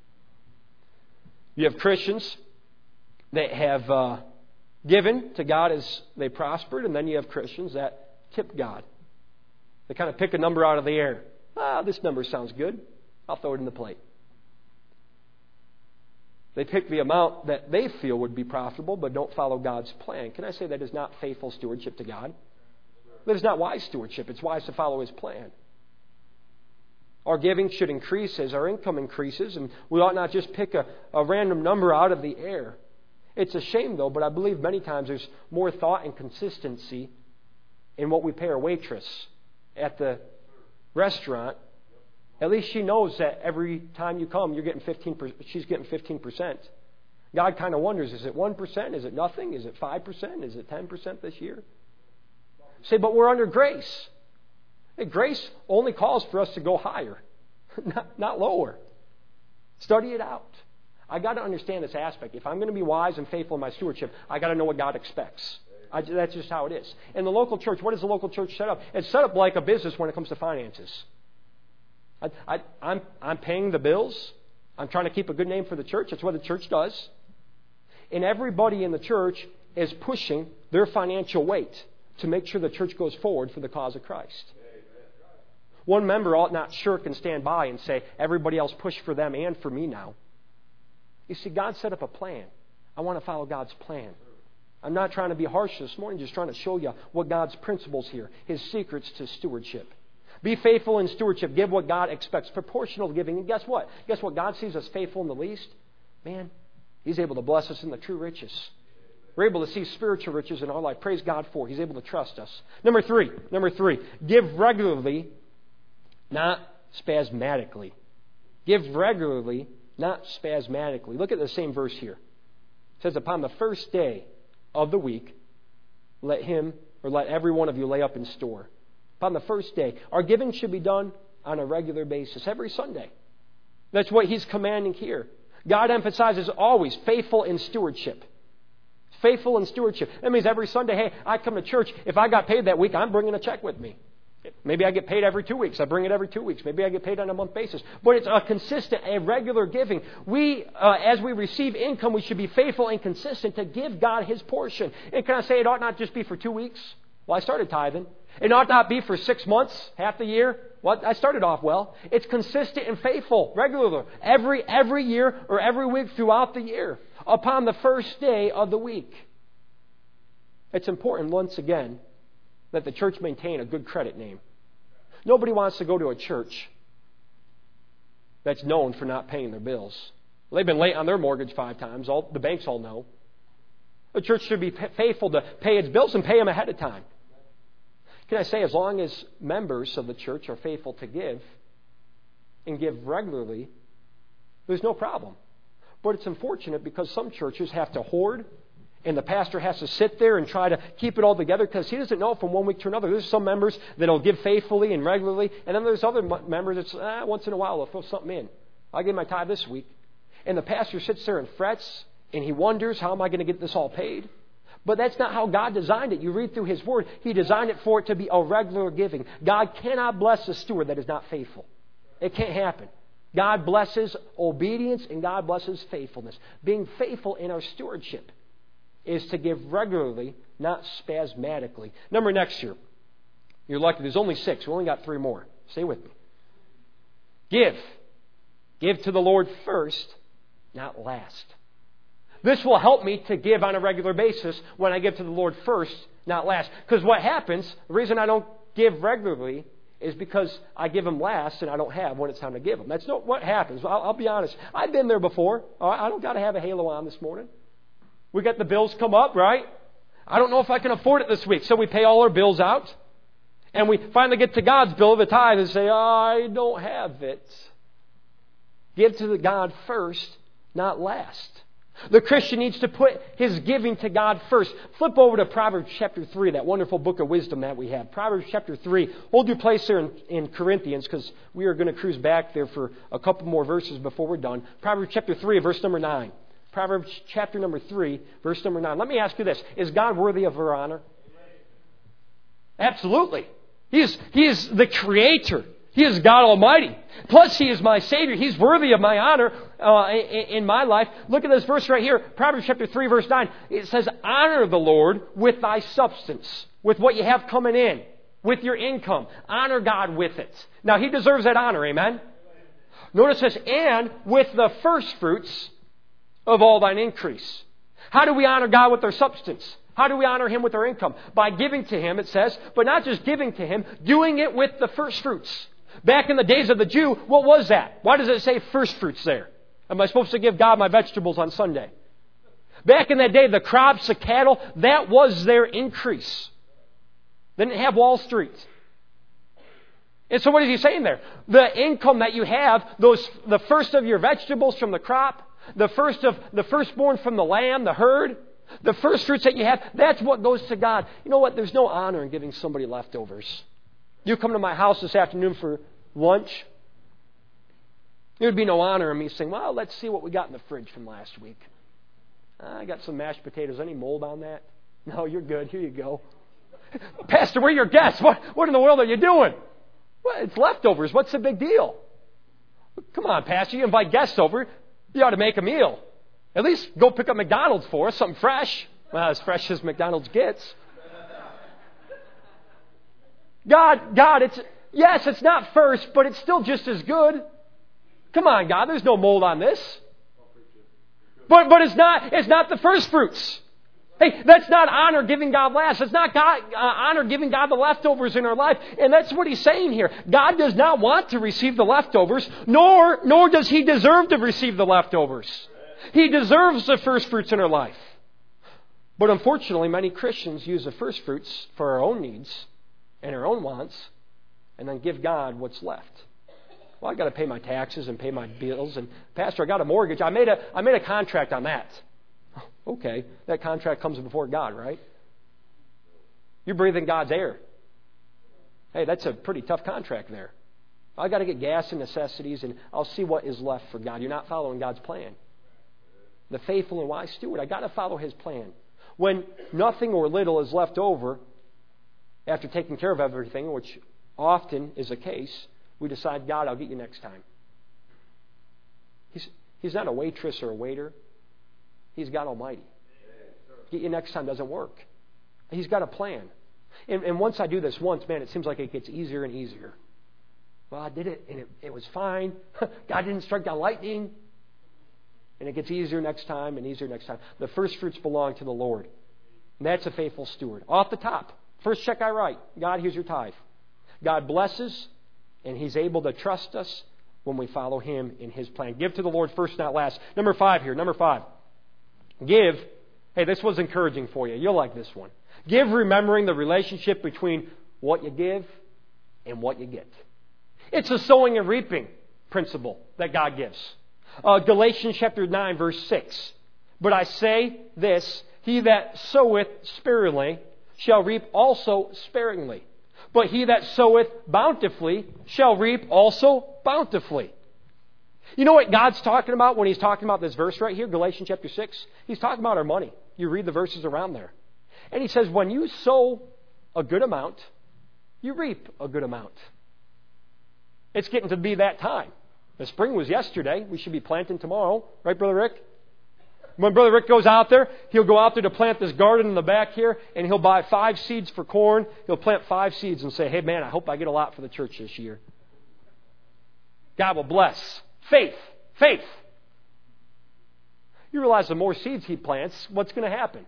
Speaker 1: You have Christians that have given to God as they prospered, and then you have Christians that tip God. They kind of pick a number out of the air. This number sounds good. I'll throw it in the plate. They pick the amount that they feel would be profitable, but don't follow God's plan. Can I say that is not faithful stewardship to God? That is not wise stewardship. It's wise to follow His plan. Our giving should increase as our income increases, and we ought not just pick a random number out of the air. It's a shame, though, but I believe many times there's more thought and consistency in what we pay our waitress at the restaurant. At least she knows that every time you come, you're getting 15%. She's getting 15%. God kind of wonders, is it 1%? Is it nothing? Is it 5%? Is it 10% this year? Say, but we're under grace. Hey, grace only calls for us to go higher, not lower. Study it out. I got to understand this aspect. If I'm going to be wise and faithful in my stewardship, I got to know what God expects. That's just how it is. In the local church, what is the local church set up? It's set up like a business when it comes to finances. I'm paying the bills. I'm trying to keep a good name for the church. That's what the church does. And everybody in the church is pushing their financial weight to make sure the church goes forward for the cause of Christ. One member ought not shirk and stand by and say, everybody else push for them and for me now. You see, God set up a plan. I want to follow God's plan. I'm not trying to be harsh this morning, just trying to show you what God's principles here, His secrets to stewardship. Be faithful in stewardship. Give what God expects. Proportional giving. And guess what? Guess what? God sees us faithful in the least. Man, He's able to bless us in the true riches. We're able to see spiritual riches in our life. Praise God for it. He's able to trust us. Number three. Give regularly, not spasmodically. Give regularly, not spasmodically. Look at the same verse here. It says, upon the first day of the week, let him or let every one of you lay up in store. Upon the first day, our giving should be done on a regular basis, every Sunday. That's what He's commanding here. God emphasizes always faithful in stewardship. Faithful in stewardship. That means every Sunday, hey, I come to church. If I got paid that week, I'm bringing a check with me. Maybe I get paid every 2 weeks. I bring it every 2 weeks. Maybe I get paid on a month basis. But it's a consistent, a regular giving. As we receive income, we should be faithful and consistent to give God His portion. And can I say it ought not just be for 2 weeks? Well, I started tithing. It ought not be for 6 months, half the year. Well, I started off well. It's consistent and faithful, regular, every year or every week throughout the year, upon the first day of the week. It's important, once again, that the church maintain a good credit name. Nobody wants to go to a church that's known for not paying their bills. They've been late on their mortgage 5 times. The banks all know. The church should be faithful to pay its bills and pay them ahead of time. Can I say, as long as members of the church are faithful to give and give regularly, there's no problem. But it's unfortunate because some churches have to hoard, and the pastor has to sit there and try to keep it all together because he doesn't know from one week to another. There's some members that will give faithfully and regularly, and then there's other members that's once in a while they'll throw something in. I'll give my tithe this week. And the pastor sits there and frets, and he wonders, how am I going to get this all paid? But that's not how God designed it. You read through His Word. He designed it for it to be a regular giving. God cannot bless a steward that is not faithful. It can't happen. God blesses obedience and God blesses faithfulness. Being faithful in our stewardship is to give regularly, not spasmodically. Number next year. You're lucky. There's only 6. We only got 3 more. Stay with me. Give. Give to the Lord first, not last. This will help me to give on a regular basis when I give to the Lord first, not last. Because what happens, the reason I don't give regularly is because I give Him last and I don't have when it's time to give Him. That's not what happens. I'll be honest. I've been there before. I don't got to have a halo on this morning. We got the bills come up, right? I don't know if I can afford it this week. So we pay all our bills out. And we finally get to God's bill of the tithe and say, I don't have it. Give to the God first, not last. The Christian needs to put his giving to God first. Flip over to Proverbs chapter 3, that wonderful book of wisdom that we have. Proverbs chapter 3. Hold your place there in Corinthians because we are going to cruise back there for a couple more verses before we're done. Proverbs chapter 3, verse number 9. Proverbs chapter number 3, verse number 9. Let me ask you this. Is God worthy of our honor? Absolutely. He is the Creator. He is God Almighty. Plus, He is my Savior. He's worthy of my honor in my life. Look at this verse right here. Proverbs chapter 3, verse 9. It says, honor the Lord with thy substance, with what you have coming in, with your income. Honor God with it. Now, He deserves that honor. Amen? Notice this, and with the first fruits of all thine increase. How do we honor God with our substance? How do we honor Him with our income? By giving to Him, it says, but not just giving to Him, doing it with the first fruits. Back in the days of the Jew, what was that? Why does it say first fruits there? Am I supposed to give God my vegetables on Sunday? Back in that day, the crops, the cattle, that was their increase. They didn't have Wall Street. And so what is He saying there? The income that you have, the first of your vegetables from the crop, the firstborn from the lamb, the herd, the first fruits that you have, that's what goes to God. You know what? There's no honor in giving somebody leftovers. You come to my house this afternoon for lunch, there would be no honor in me saying, well, let's see what we got in the fridge from last week. I got some mashed potatoes. Any mold on that? No, you're good. Here you go. Pastor, we're your guests. What in the world are you doing? Well, it's leftovers. What's the big deal? Come on, Pastor. You invite guests over. You ought to make a meal. At least go pick up McDonald's for us, something fresh. Well, as fresh as McDonald's gets. God, it's not first, but it's still just as good. Come on, God, there's no mold on this. But it's not the first fruits. Hey, that's not honor giving God last. It's not honor giving God the leftovers in our life. And that's what He's saying here. God does not want to receive the leftovers, nor does He deserve to receive the leftovers. He deserves the first fruits in our life. But unfortunately, many Christians use the first fruits for our own needs and our own wants, and then give God what's left. Well, I got to pay my taxes and pay my bills, and Pastor, I got a mortgage. I made a contract on that. Okay, that contract comes before God, right? You're breathing God's air. Hey, that's a pretty tough contract there. I got to get gas and necessities, and I'll see what is left for God. You're not following God's plan. The faithful and wise steward, I got to follow His plan. When nothing or little is left over after taking care of everything, which often is the case, we decide, God, I'll get you next time. He's not a waitress or a waiter. He's God Almighty. Get you next time doesn't work. He's got a plan. And once I do this once, man, it seems like it gets easier and easier. Well, I did it, and it was fine. God didn't strike down lightning. And it gets easier next time and easier next time. The first fruits belong to the Lord. And that's a faithful steward. Off the top, first check I write, God, here's your tithe. God blesses, and He's able to trust us when we follow Him in His plan. Give to the Lord first, not last. Number 5 here. Number 5. Give. Hey, this was encouraging for you. You'll like this one. Give remembering the relationship between what you give and what you get. It's a sowing and reaping principle that God gives. Galatians chapter 9, verse 6. But I say this, he that soweth sparingly shall reap also sparingly. But he that soweth bountifully shall reap also bountifully. You know what God's talking about when He's talking about this verse right here, Galatians chapter 6? He's talking about our money. You read the verses around there. And He says, when you sow a good amount, you reap a good amount. It's getting to be that time. The spring was yesterday. We should be planting tomorrow. Right, Brother Rick? When Brother Rick goes out there, he'll go out there to plant this garden in the back here, and he'll buy 5 seeds for corn. He'll plant 5 seeds and say, hey, man, I hope I get a lot for the church this year. God will bless. Faith. Faith. You realize the more seeds he plants, what's going to happen?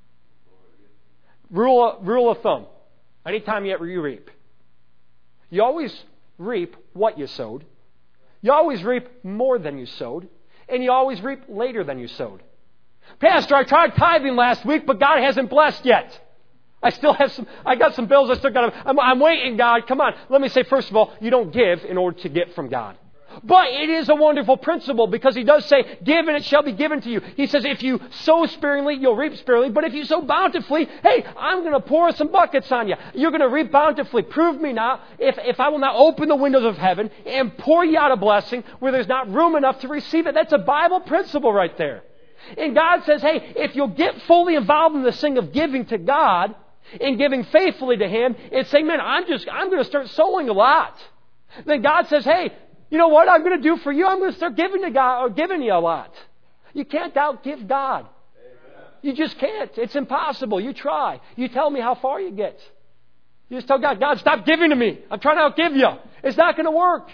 Speaker 1: Rule of thumb. Anytime you reap, you always reap what you sowed. You always reap more than you sowed. And you always reap later than you sowed. Pastor, I tried tithing last week, but God hasn't blessed yet. I got some bills I still got. I'm waiting, God. Come on. Let me say, first of all, you don't give in order to get from God. But it is a wonderful principle because He does say, give and it shall be given to you. He says, if you sow sparingly, you'll reap sparingly. But if you sow bountifully, hey, I'm going to pour some buckets on you. You're going to reap bountifully. Prove me now if I will not open the windows of heaven and pour you out a blessing where there's not room enough to receive it. That's a Bible principle right there. And God says, hey, if you'll get fully involved in this thing of giving to God and giving faithfully to Him and saying, man, I'm going to start sowing a lot. Then God says, hey, you know what I'm going to do for you? I'm going to start giving to God or giving you a lot. You can't outgive God. Amen. You just can't. It's impossible. You try. You tell me how far you get. You just tell God, God, stop giving to me. I'm trying to outgive you. It's not going to work.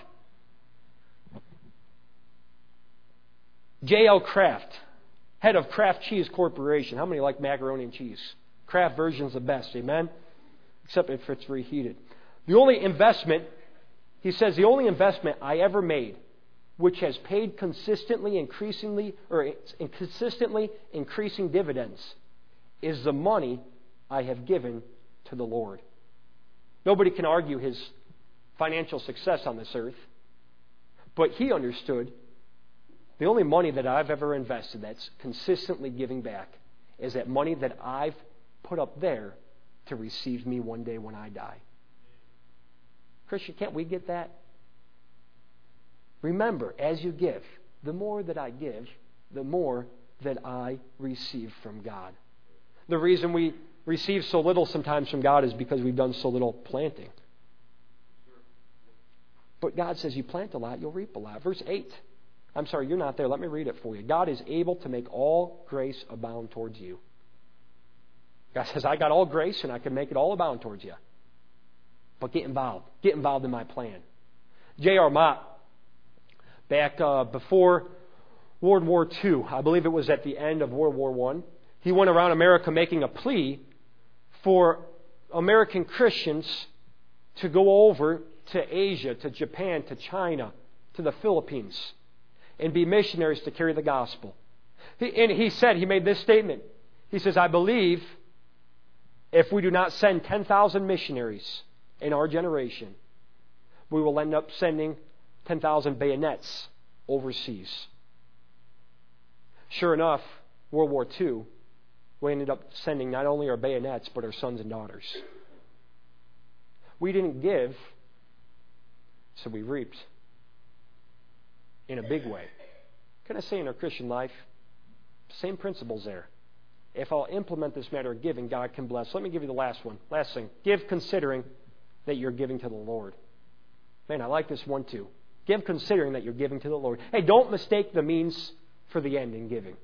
Speaker 1: J.L. Kraft, head of Kraft Cheese Corporation. How many like macaroni and cheese? Kraft version's the best. Amen? Except if it's reheated. The only investment I ever made, which has paid consistently increasing dividends, is the money I have given to the Lord. Nobody can argue his financial success on this earth, but he understood the only money that I've ever invested that's consistently giving back is that money that I've put up there to receive me one day when I die. Christian, can't we get that? Remember, as you give, the more that I give, the more that I receive from God. The reason we receive so little sometimes from God is because we've done so little planting. But God says you plant a lot, you'll reap a lot. Verse 8. I'm sorry, you're not there. Let me read it for you. God is able to make all grace abound towards you. God says, I got all grace and I can make it all abound towards you. But get involved. Get involved in my plan. J.R. Mott, back before World War II, I believe it was at the end of World War I, he went around America making a plea for American Christians to go over to Asia, to Japan, to China, to the Philippines, and be missionaries to carry the gospel. He made this statement. He says, I believe if we do not send 10,000 missionaries in our generation, we will end up sending 10,000 bayonets overseas. Sure enough, World War II, we ended up sending not only our bayonets, but our sons and daughters. We didn't give, so we reaped in a big way. Can I say in our Christian life, same principles there. If I'll implement this matter of giving, God can bless. Let me give you the last one. Last thing. Give considering that you're giving to the Lord. Man, I like this one too. Give considering that you're giving to the Lord. Hey, don't mistake the means for the end in giving.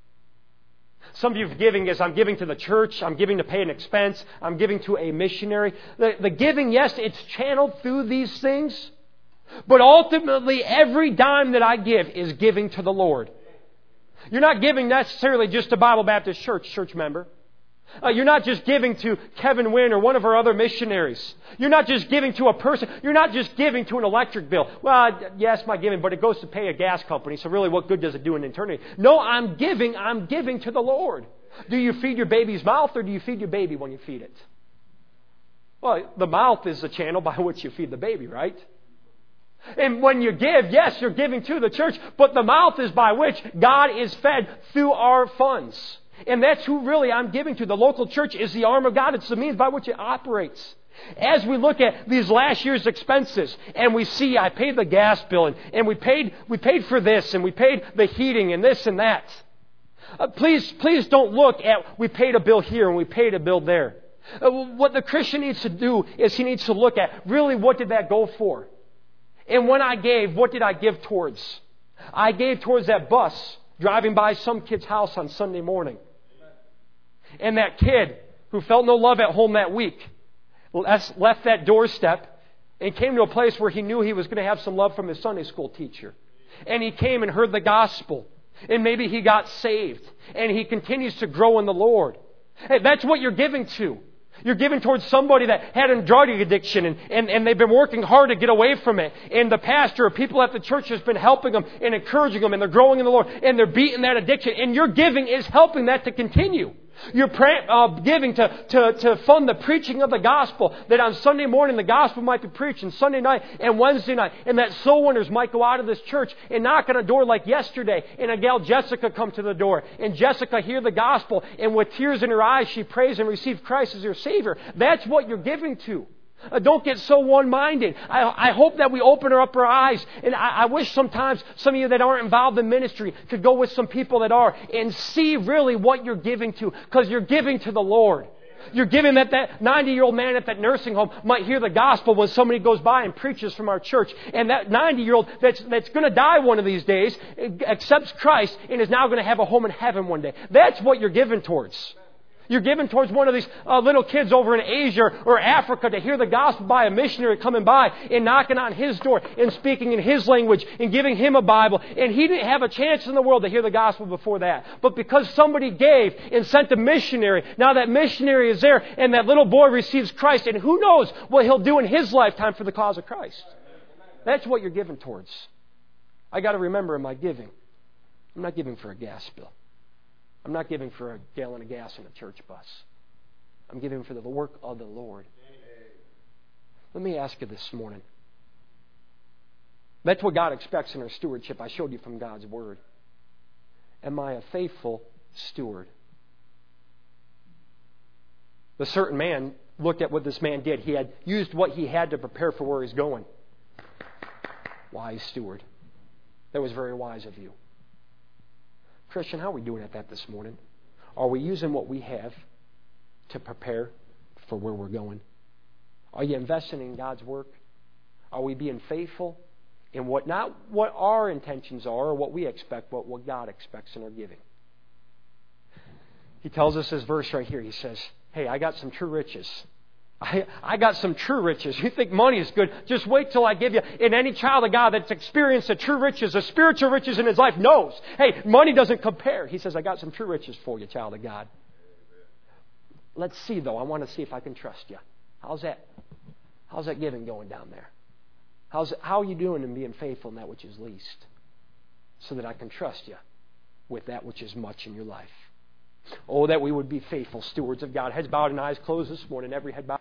Speaker 1: Some of you giving is, I'm giving to the church, I'm giving to pay an expense, I'm giving to a missionary. The giving, yes, it's channeled through these things, but ultimately every dime that I give is giving to the Lord. You're not giving necessarily just to Bible Baptist Church member. You're not just giving to Kevin Wynn or one of our other missionaries. You're not just giving to a person. You're not just giving to an electric bill. Well, yes, my giving, but it goes to pay a gas company, so really what good does it do in eternity? No, I'm giving to the Lord. Do you feed your baby's mouth or do you feed your baby when you feed it? Well, the mouth is the channel by which you feed the baby, right? And when you give, yes, you're giving to the church, but the mouth is by which God is fed through our funds. And that's who really I'm giving to. The local church is the arm of God. It's the means by which it operates. As we look at these last year's expenses and we see I paid the gas bill and we paid for this and we paid the heating and this and that. Please don't look at we paid a bill here and we paid a bill there. What the Christian needs to do is he needs to look at really what did that go for? And when I gave, what did I give towards? I gave towards that bus driving by some kid's house on Sunday morning. And that kid who felt no love at home that week left that doorstep and came to a place where he knew he was going to have some love from his Sunday school teacher. And he came and heard the gospel. And maybe he got saved. And he continues to grow in the Lord. Hey, that's what you're giving to. You're giving towards somebody that had a drug addiction and they've been working hard to get away from it. And the pastor or people at the church has been helping them and encouraging them and they're growing in the Lord and they're beating that addiction. And your giving is helping that to continue. You're giving to fund the preaching of the gospel. That on Sunday morning the gospel might be preached, and Sunday night and Wednesday night. And that soul winners might go out of this church and knock on a door like yesterday. And a gal, Jessica, come to the door. And Jessica hear the gospel. And with tears in her eyes, she prays and receives Christ as her Savior. That's what you're giving to. Don't get so one-minded. I hope that we open up our eyes. And I wish sometimes some of you that aren't involved in ministry could go with some people that are and see really what you're giving to. Because you're giving to the Lord. You're giving that 90-year-old man at that nursing home might hear the gospel when somebody goes by and preaches from our church. And that 90-year-old that's going to die one of these days accepts Christ and is now going to have a home in heaven one day. That's what you're giving towards. You're giving towards one of these little kids over in Asia or Africa to hear the gospel by a missionary coming by and knocking on his door and speaking in his language and giving him a Bible. And he didn't have a chance in the world to hear the gospel before that. But because somebody gave and sent a missionary, now that missionary is there and that little boy receives Christ. And who knows what he'll do in his lifetime for the cause of Christ. That's what you're giving towards. I got to remember in my giving, I'm not giving for a gas bill. I'm not giving for a gallon of gas in a church bus. I'm giving for the work of the Lord. Let me ask you this morning. That's what God expects in our stewardship. I showed you from God's Word. Am I a faithful steward? The certain man looked at what this man did. He had used what he had to prepare for where he's going. Wise steward. That was very wise of you. Christian, how are we doing at that this morning? Are we using what we have to prepare for where we're going? Are you investing in God's work? Are we being faithful in not what our intentions are or what we expect, but what God expects in our giving? He tells us this verse right here. He says, hey, I got some true riches. I got some true riches. You think money is good? Just wait till I give you. And any child of God that's experienced the true riches, the spiritual riches in his life knows, hey, money doesn't compare. He says, I got some true riches for you, child of God. Let's see, though. I want to see if I can trust you. How's that giving going down there? How are you doing in being faithful in that which is least? So that I can trust you with that which is much in your life. Oh, that we would be faithful stewards of God. Heads bowed and eyes closed this morning. Every head bowed.